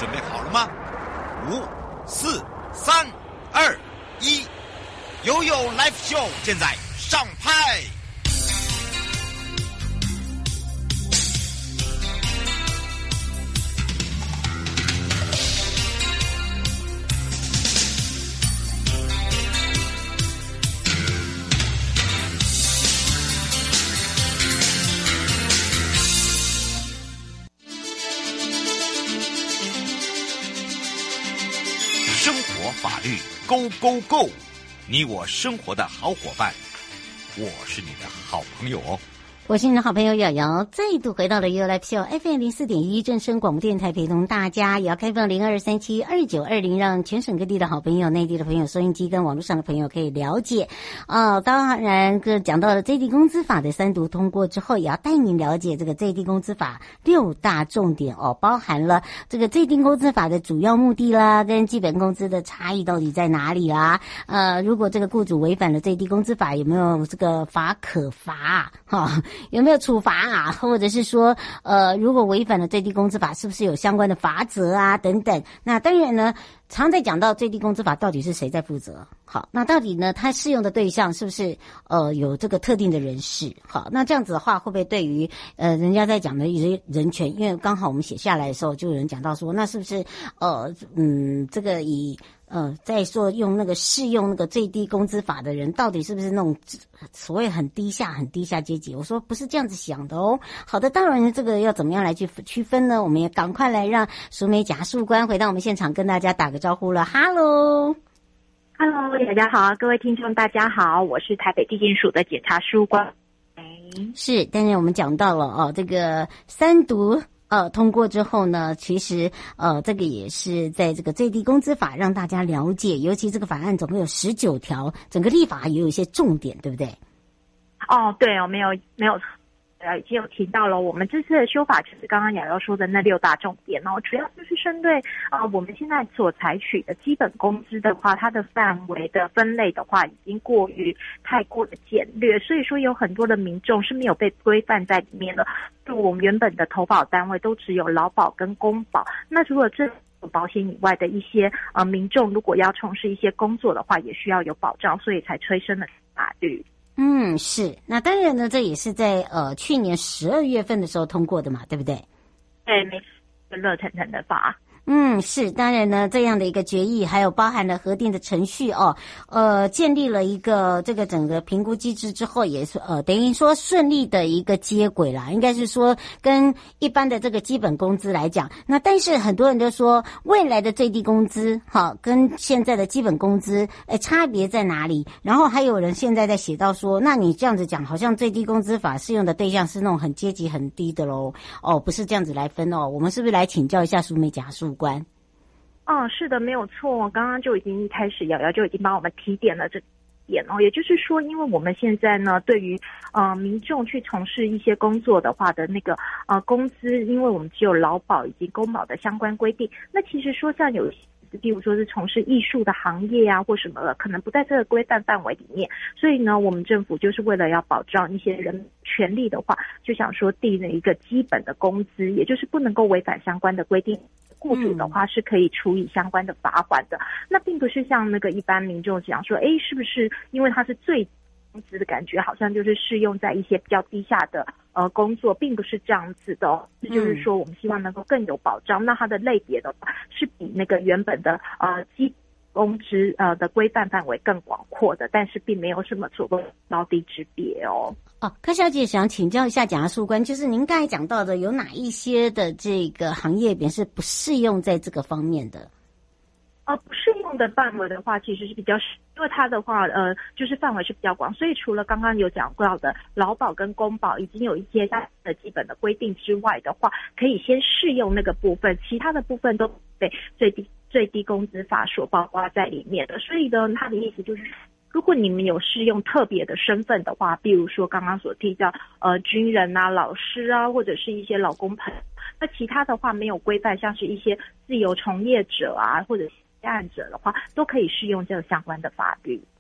准备好了吗？5、4、3、2、1，悠悠 Live Show 现在上拍。生活法律 Go Go Go， 你我生活的好伙伴，我是你的好朋友哦。 我是你的好朋友瑶瑶，再度回到了 You Live Show FM 04.1正声广播电台，陪同大家，也要开放02372920，让全省各地的好朋友、内地的朋友、收音机跟网络上的朋友可以了解。当然，讲到了最低工资法的3读通过之后，也要带您了解这个最低工资法6大重点哦，包含了这个最低工资法的主要目的啦，跟基本工资的差异到底在哪里啦？如果这个雇主违反了最低工资法，有没有这个法可罚哈？有没有处罚啊？或者是说，如果违反了最低工资法，是不是有相关的罚则啊？等等。那当然呢，常在讲到最低工资法到底是谁在负责？好，那到底呢，它适用的对象是不是有这个特定的人士？好，那这样子的话，会不会对于人家在讲的一些人权？因为刚好我们写下来的时候，就有人讲到说，那是不是这个再说用那个适用那个最低工资法的人，到底是不是那种所谓很低下阶级？我说不是这样子想的哦。好的，当然这个要怎么样来去区分呢？我们也赶快来让淑美检察官回到我们现场跟大家打个招呼了。Hello， 大家好，各位听众大家好，我是台北地检署的检察官。 是，但是我们讲到了这个3读。通过之后呢，其实这个也是在这个最低工资法让大家了解，尤其这个法案总共有19条，整个立法也有一些重点，对不对？ 对哦，没有已经有提到了，我们这次的修法就是刚刚瑶瑶说的那6大重点哦，主要就是针对我们现在所采取的基本工资的话，它的范围的分类的话，已经太过的简略，所以说有很多的民众是没有被规范在里面的。就我们原本的投保单位都只有劳保跟公保，那如果这保险以外的一些民众如果要从事一些工作的话，也需要有保障，所以才催生了法律。 是。那当然呢，这也是在去年12月份的时候通过的嘛，对不对？ 对，没错，热腾腾的法。 是，当然呢，这样的一个决议还有包含了核定的程序建立了一个这个整个评估机制之后，也是等于说顺利的一个接轨啦，应该是说跟一般的这个基本工资来讲，那但是很多人都说未来的最低工资跟现在的基本工资差别在哪里？然后还有人现在在写到说，那你这样子讲，好像最低工资法适用的对象是那种很阶级很低的咯，不是这样子来分哦。我们是不是来请教一下淑美检察官？ 是的，没有错。刚刚就已经一开始瑶瑶就已经帮我们提点了这点哦，也就是说，因为我们现在呢，对于民众去从事一些工作的话的那个工资，因为我们只有劳保以及公保的相关规定，那其实说像有比如说是从事艺术的行业啊或什么的，可能不在这个规范范围里面，所以呢，我们政府就是为了要保障一些人权利的话，就想说定了一个基本的工资，也就是不能够违反相关的规定。雇主的话是可以处以相关的罚款的，那并不是像那个一般民众讲说，是不是因为它是最工资的感觉，好像就是适用在一些比较低下的工作，并不是这样子的哦。就是说，我们希望能够更有保障。那它的类别的话，是比那个原本的基工资的规范范围更广阔的，但是并没有什么所谓高低之别哦。 柯小姐想请教一下检察官，就是您刚才讲到的有哪一些的这个行业别是不适用在这个方面的？ 不适用的范围的话，其实是比较，因为它的话，就是范围是比较广，所以除了刚刚有讲到的劳保跟公保已经有一些它的基本的规定之外的话，可以先适用那个部分，其他的部分都被最低工资法所包括在里面的。所以呢，他的意思就是，如果你们有适用特别的身份的话，比如说刚刚所提到军人啊、老师啊，或者是一些劳工朋友，那其他的话没有规范，像是一些自由从业者啊，或者是案者的话，都可以适用这个相关的法律。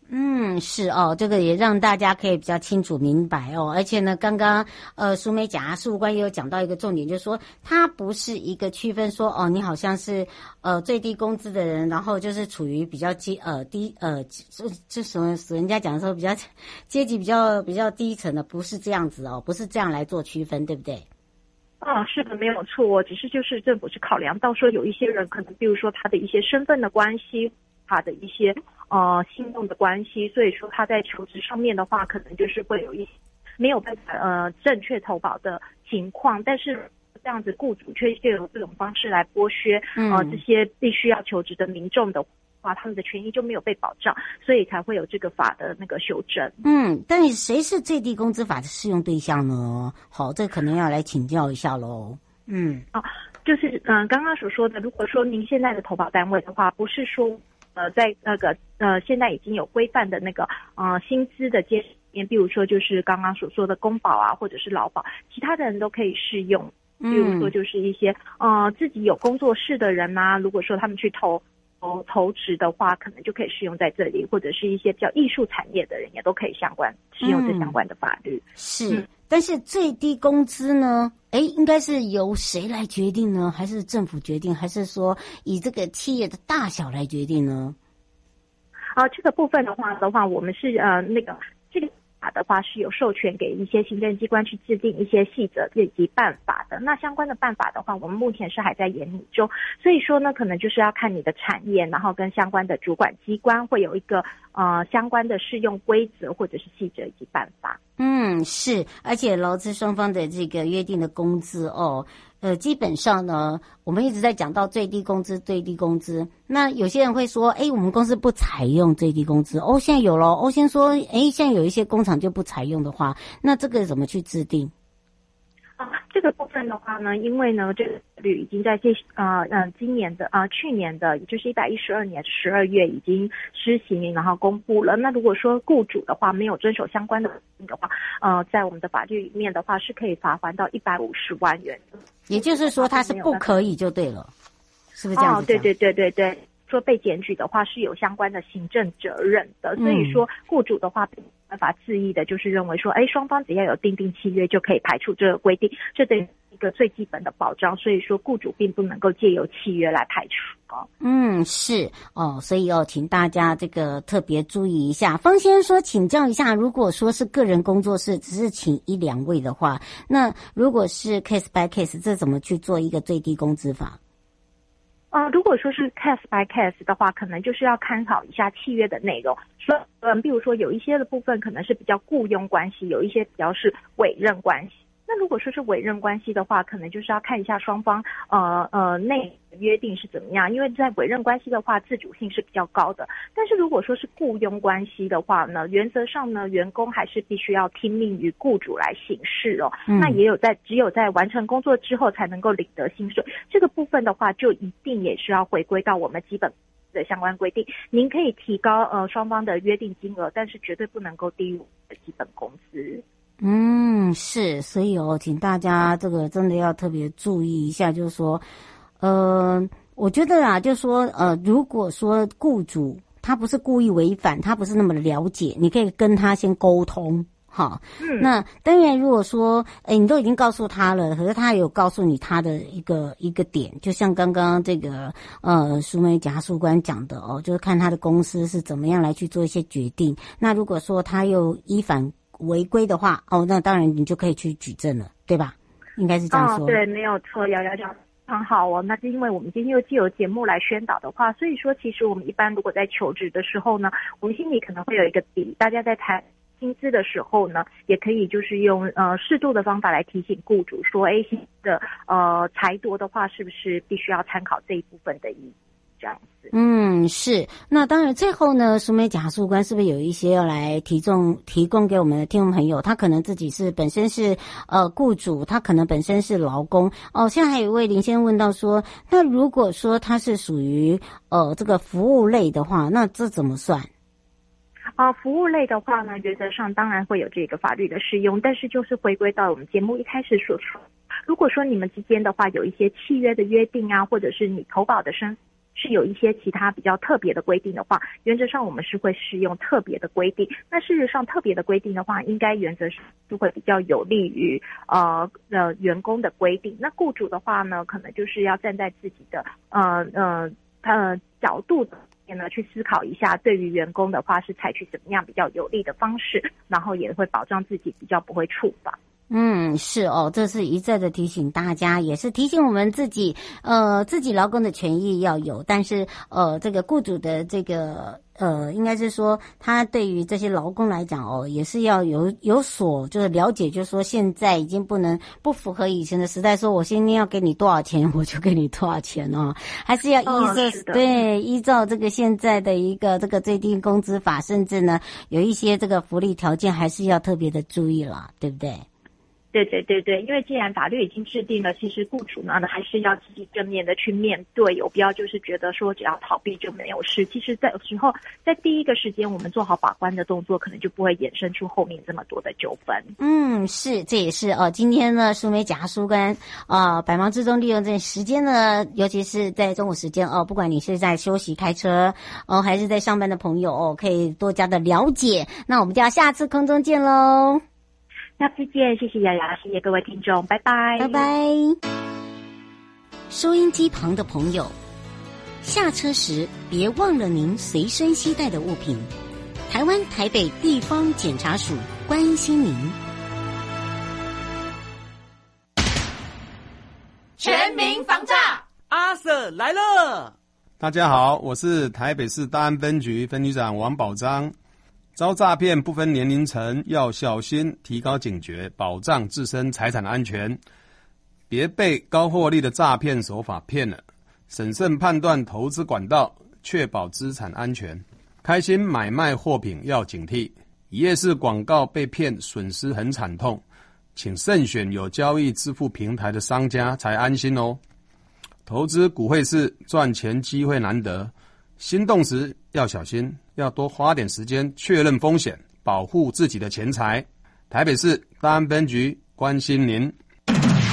是哦，这个也让大家可以比较清楚明白哦。而且呢，刚刚淑美讲啊，事务官也有讲到一个重点，就是说它不是一个区分说哦，你好像是最低工资的人，然后就是处于比较低这什么人家讲说比较阶级比较低层的，不是这样子哦，不是这样来做区分，对不对？ 是的，没有错，只是就是政府是考量到说有一些人可能，比如说他的一些身份的关系，他的一些信用的关系，所以说他在求职上面的话，可能就是会有一些没有办法正确投保的情况，但是这样子雇主却借由这种方式来剥削这些必须要求职的民众的话，他们的权益就没有被保障，所以才会有这个法的那个修正。 但是谁是最低工资法的适用对象呢？好，这可能要来请教一下喽。 就是刚刚所说的，如果说您现在的投保单位的话，不是说在那个现在已经有规范的那个薪资的阶层里面，比如说就是刚刚所说的公保啊，或者是劳保，其他的人都可以适用。比如说就是一些自己有工作室的人啊，如果说他们去投职的话，可能就可以适用在这里，或者是一些比较艺术产业的人也都可以适用这相关的法律。 是，但是最低工资呢？应该是由谁来决定呢？还是政府决定？还是说以这个企业的大小来决定呢？ 这个部分的话，我们是这个法的话是有授权给一些行政机关去制定一些细则以及办法的。那相关的办法的话，我们目前是还在研拟中，所以说呢，可能就是要看你的产业，然后跟相关的主管机关会有一个相关的适用规则或者是细则以及办法。 是，而且劳资双方的这个约定的工资基本上呢，我们一直在讲到最低工资。那有些人会说，我们公司不采用最低工资。现在有了。先说，现在有一些工厂就不采用的话，那这个怎么去制定？ 这个部分的话呢，因为呢，这个法律已经在今年的去年的，也就是112年12月已经施行，然后公布了。那如果说雇主的话没有遵守相关的规定的话，在我们的法律里面的话是可以罚款到150万元。 也就是说，他是不可以就对了，是不是这样子讲？ 对。说被检举的话是有相关的行政责任的，所以说雇主的话没办法恣意的，就是认为说，双方只要有订定契约就可以排除这个规定，这对一个最基本的保障，所以说雇主并不能够借由契约来排除。 是所以请大家这个特别注意一下。方先生说，请教一下，如果说是个人工作室，只是请1-2位的话，那如果是 case by case， 这怎么去做一个最低工资法？ 如果说是 case by case 的话，可能就是要参考一下契约的内容。比如说有一些的部分可能是比较雇佣关系，有一些比较是委任关系。那如果说是委任关系的话，可能就是要看一下双方内约定是怎么样，因为在委任关系的话自主性是比较高的。但是如果说是雇佣关系的话呢，原则上呢，员工还是必须要听命于雇主来行事那只有在完成工作之后才能够领得薪水。这个部分的话就一定也是要回归到我们基本的相关规定。您可以提高双方的约定金额，但是绝对不能够低于基本工资。 是，所以请大家这个真的要特别注意一下，就是说我觉得啦，就是说如果说雇主他不是故意违反，他不是那么了解，你可以跟他先沟通。好，那当然如果说你都已经告诉他了，可是他有告诉你他的一个点，就像刚刚这个淑美检察事务官讲的就是看他的公司是怎么样来去做一些决定。那如果说他又依反违规的话那当然你就可以去举证了，对吧？应该是这样说。 对，没有错，瑶瑶讲非常好那是因为我们今天又藉由节目来宣导的话，所以说其实我们一般如果在求职的时候呢，我们心里可能会有一个底，大家在谈薪资的时候呢，也可以就是用适度的方法来提醒雇主说，薪资的裁夺的话，是不是必须要参考这一部分的意义？这样子。 是。那当然最后呢，淑美检察事务官是不是有一些要来提供给我们的听众朋友，他可能自己是本身是雇主，他可能本身是劳工现在还有一位林先生问到说，那如果说他是属于这个服务类的话，那这怎么算？ 服务类的话呢，原则上当然会有这个法律的适用，但是就是回归到我们节目一开始所说，如果说你们之间的话有一些契约的约定啊，或者是你投保的是有一些其他比较特别的规定的话，原则上我们是会适用特别的规定。那事实上特别的规定的话，应该原则是会比较有利于员工的规定。那雇主的话呢，可能就是要站在自己的角度呢去思考一下，对于员工的话是采取怎么样比较有利的方式，然后也会保障自己比较不会触法。 是哦，这是一再的提醒大家，也是提醒我们自己，自己劳工的权益要有，但是这个雇主的这个应该是说，他对于这些劳工来讲也是要有所就是了解，就是说现在已经不符合以前的时代，说我今天要给你多少钱，我就给你多少钱还是要依照这个现在的一个这个最低工资法，甚至呢有一些这个福利条件还是要特别的注意了，对不对？ 对，因为既然法律已经制定了，其实雇主呢还是要积极正面的去面对，有必要就是觉得说只要逃避就没有事。其实有时候在第一个时间我们做好把关的动作，可能就不会衍生出后面这么多的纠纷。 是，这也是今天呢淑美假书跟百忙之中利用这时间呢，尤其是在中午时间不管你是在休息开车还是在上班的朋友可以多加的了解。那我们就要下次空中见喽。 下次见，谢谢瑶瑶，谢谢各位听众，拜拜， 拜拜。收音机旁的朋友，下车时别忘了您随身携带的物品。台湾台北地方检察署关心您。 全民防诈， 阿 Sir 来了。 大家好，我是台北市大安分局分局长王宝章。遭诈骗不分年龄层，要小心，提高警觉，保障自身财产安全，别被高获利的诈骗手法骗了。审慎判断投资管道，确保资产安全。开心买卖货品要警惕，一页式广告被骗，损失很惨痛，请慎选有交易支付平台的商家才安心哦。投资股汇市赚钱机会难得，心动时要小心，要多花点时间确认风险，保护自己的钱财。台北市大安分局关心您。